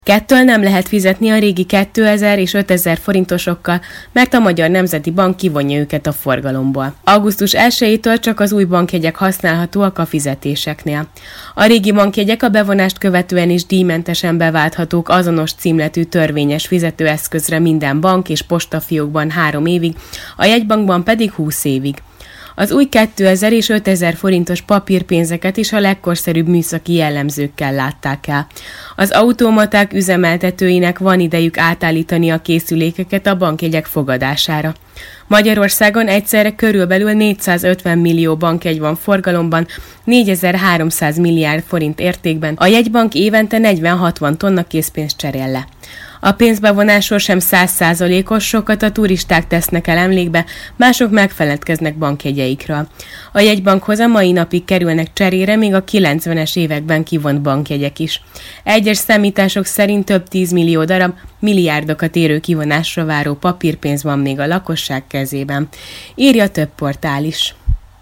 Kettől nem lehet fizetni a régi 2000 és 5000 forintosokkal, mert a Magyar Nemzeti Bank kivonja őket a forgalomból. Augusztus 1-től csak az új bankjegyek használhatóak a fizetéseknél. A régi bankjegyek a bevonást követően is díjmentesen beválthatók azonos címletű törvényes fizetőeszközre minden bank és postafiókban 3 évig, a jegybankban pedig 20 évig. Az új 2000 és 5000 forintos papírpénzeket is a legkorszerűbb műszaki jellemzőkkel látták el. Az automaták üzemeltetőinek van idejük átállítani a készülékeket a bankjegyek fogadására. Magyarországon egyszerre körülbelül 450 millió bankjegy van forgalomban, 4300 milliárd forint értékben, a jegybank évente 40-60 tonna készpénzt cserél le. A pénzbevonásról sem 100%-os, sokat a turisták tesznek el emlékbe, mások megfeledkeznek bankjegyeikről. A jegybankhoz a mai napig kerülnek cserére még a 90-es években kivont bankjegyek is. Egyes számítások szerint több 10 millió darab, milliárdokat érő kivonásra váró papírpénz van még a lakosság kezében, írja több portál is.